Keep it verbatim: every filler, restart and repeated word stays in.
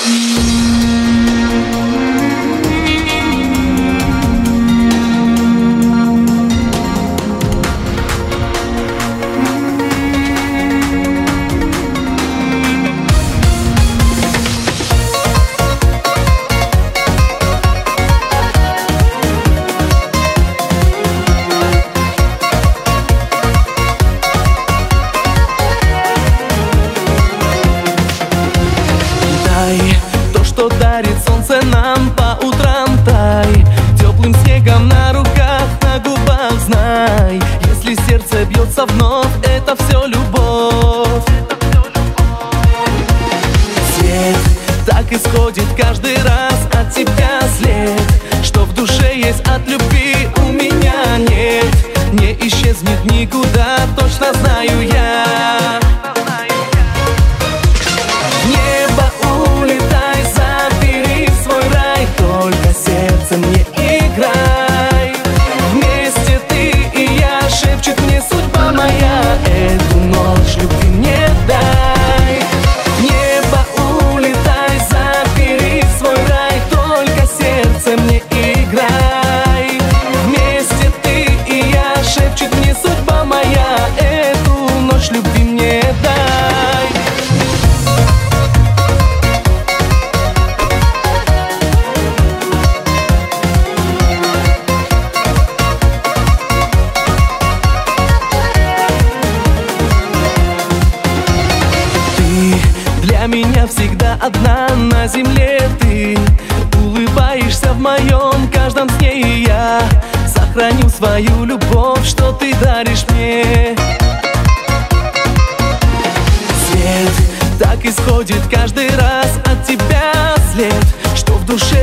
То, что дарит солнце нам по утрам, тай теплым снегом на руках, на губах, знай. Если сердце бьется вновь, это все любовь. Свет так исходит каждый раз от тебя след, что в душе есть от любви у меня нет. Не исчезнет никуда, точно знаю я. Не играй, вместе ты и я, шепчет мне судьба моя. Эту ночь любви мне дай. В небо улетай, забери свой рай, только сердце мне играй. Вместе ты и я, шепчет мне судьба моя. Эту ночь любви мне дай. Для меня всегда одна на земле ты. Улыбаешься в моем каждом сне, и я сохраню свою любовь, что ты даришь мне. Свет так исходит каждый раз от тебя след, что в душе